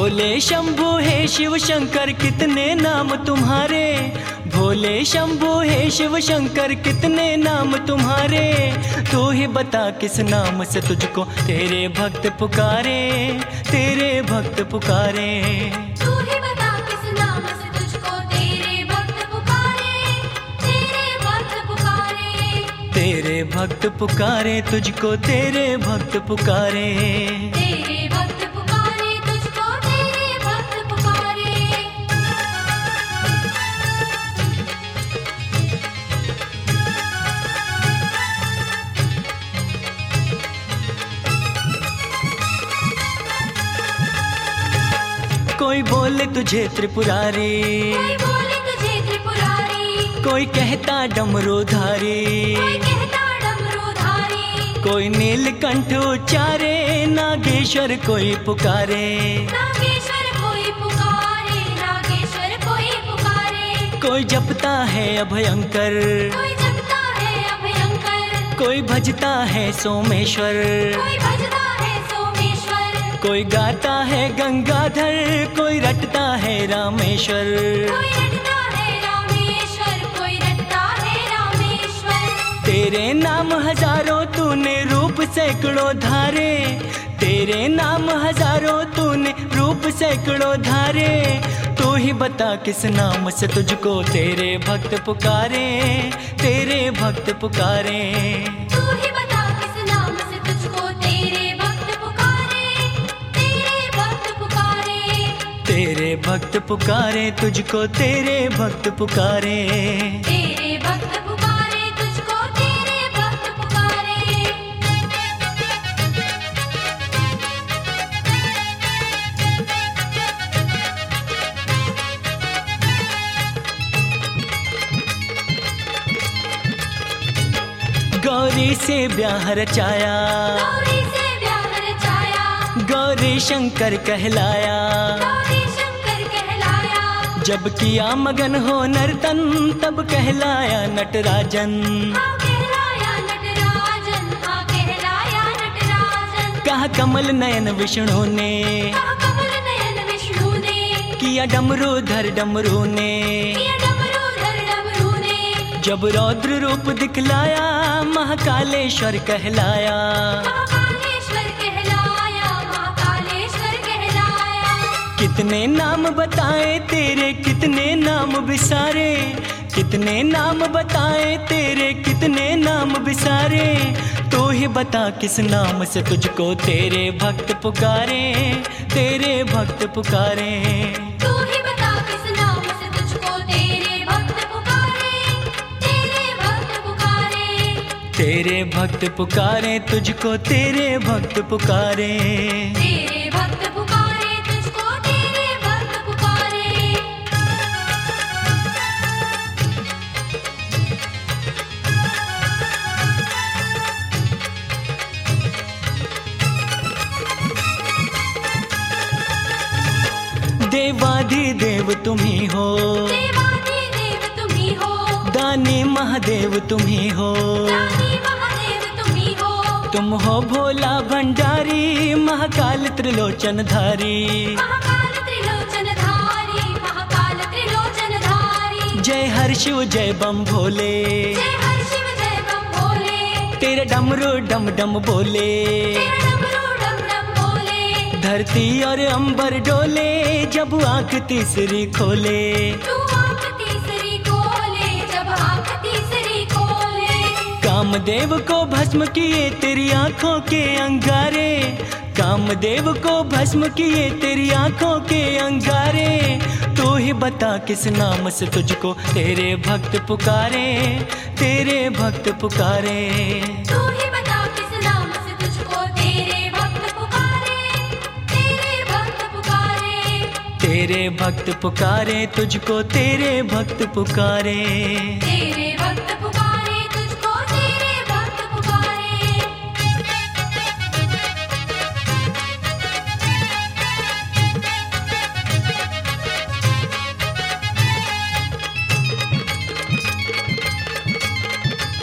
भोले शंभु हे शिव शंकर कितने नाम तुम्हारे, भोले शंभु हे शिव शंकर कितने नाम तुम्हारे। तू ही बता किस नाम से तुझको तेरे भक्त पुकारे, तेरे भक्त पुकारे। तू ही बता किस नाम से तुझको तेरे भक्त पुकारे, तेरे भक्त पुकारे। तेरे भक्त पुकारे तुझको तेरे भक्त पुकारे। तेरे भक्त पुकारे तुझको तेरे भक्त पुकारे। कोई बोले तुझे त्रिपुरारी, कोई बोले तुझे त्रिपुरारी, कोई कहता डमरूधारी, कोई कहता डमरूधारी। कोई नीलकंठ उच्चारे, नागेश्वर कोई पुकारे। नागेश्वर कोई पुकारे, नागेश्वर कोई पुकारे। कोई जपता है अभयंकर, कोई जपता है अभयंकर, कोई भजता है सोमेश्वर, कोई भजता है सोमेश्वर। कोई गाता है गंगाधर, कोई रटता है रामेश्वर। कोई रटता है रामेश्वर, कोई रटता है रामेश्वर। तेरे नाम हजारों तूने रूप सैकड़ों धारे, तेरे नाम हजारों तूने रूप सैकड़ों धारे। तू ही बता किस नाम से तुझको तेरे भक्त पुकारे, तेरे भक्त पुकारे। तू ही बता किस नाम से तुझको तेरे भक्त पुकारे, तेरे भक्त पुकारे। तेरे भक्त पुकारे तुझको तेरे भक्त पुकारे। तेरे भक्त पुकारे तुझको तेरे भक्त पुकारे। गौरी से ब्याह रचाया, गौरी से ब्याह रचाया, गौरी शंकर कहलाया। गौरी शंकर कहलाया। जब किया मगन हो नर्तन तब कहलाया नटराजन। हाँ कहलाया नटराजन, हाँ कहलाया नटराजन। कहा कमल नयन विष्णु ने, कहा कमल नयन विष्णु ने, किया डमरूधर डमरू ने। किया डमरूधर डमरू ने। जब रौद्र रूप दिखलाया महाकालेश्वर कहलाया। महाकालेश्वर कहलाया, महाकालेश्वर कहलाया। कितने नाम बताए तेरे कितने नाम बिसारे, कितने नाम बताए तेरे कितने नाम बिसारे। तू ही बता किस नाम से तुझको तेरे भक्त पुकारे, तेरे भक्त पुकारे। तू ही बता किस नाम से तुझको तेरे भक्त पुकारे, तेरे भक्त पुकारे। तेरे भक्त पुकारे तुझको तेरे भक्त पुकारे। तेरे भक्त पुकारे तुझको तेरे भक्त पुकारे। देवाधिदेव तुम ही हो, देवाधिदेव तुम ही हो, दानी महादेव तुम ही हो। दानी महादेव तुम ही हो। तुम हो भोला भंडारी महाकाल त्रिलोचन धारी। महाकाल त्रिलोचन धारी, महाकाल त्रिलोचन धारी। जय हर शिव जय बम भोले, जय हर शिव जय बम भोले। तेरे डमरू डम डम बोले। तेरा डमरू डम डम बोले। धरती और अंबर डोले जब आंख तीसरी खोले। तू आँख तीसरी खोले, जब आँख तीसरी खोले। कामदेव को भस्म किए तेरी आंखों के अंगारे, कामदेव को भस्म किए तेरी आंखों के अंगारे। तू ही बता किस नाम से तुझको तेरे भक्त पुकारे, तेरे भक्त पुकारे। तू ही बता किस नाम से तुझको तेरे भक्त पुकारे, तेरे भक्त पुकारे। तेरे भक्त पुकारे तुझको तेरे भक्त पुकारे। तेरे भक्त पुकारे तुझको तेरे भक्त पुकारे।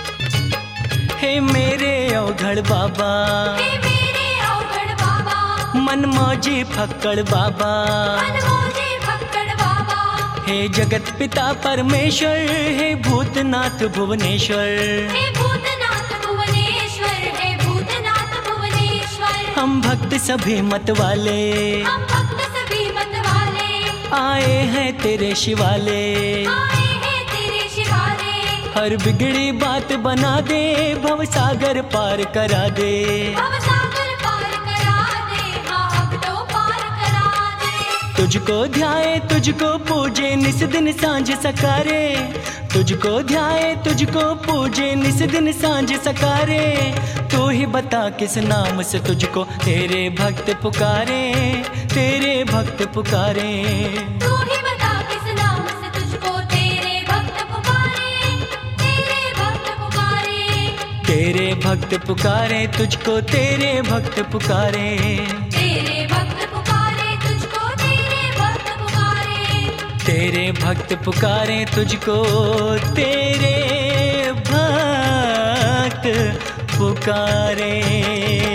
हे मेरे अवघड़ बाबा, हे मेरे अवघड़ बाबा, मन मौजी फक्कड़ बाबा, मनमोजी फक्कड़ बाबा, हे जगत पिता परमेश्वर, हे भूतनाथ भुवनेश्वर। हे भूतनाथ भुवनेश्वर, हे भूतनाथ भुवनेश्वर। हम भक्त सभी मत वाले हम भक्त सभी मत वाले आए हैं तेरे शिवाले। आए हैं तेरे शिवाले। हर बिगड़ी बात बना दे, भव सागर पार करा दे। भवसागर पार करा दे, हाँ अब तो पार करा दे। तुझको ध्याए तुझको पूजे निस दिन सांझ सकारे, तुझको ध्याए तुझको पूजे निस दिन सांझ सकारे। तू ही बता किस नाम से तुझको तेरे भक्त पुकारे, तेरे भक्त पुकारे। तू ही बता किस नाम से तुझको तेरे भक्त पुकारे, तेरे भक्त पुकारे। तेरे भक्त पुकारे तुझको तेरे भक्त पुकारे। तेरे भक्त पुकारे तुझको तेरे भक्त पुकारे। तेरे भक्त पुकारे तुझको तेरे भक्त पुकारे।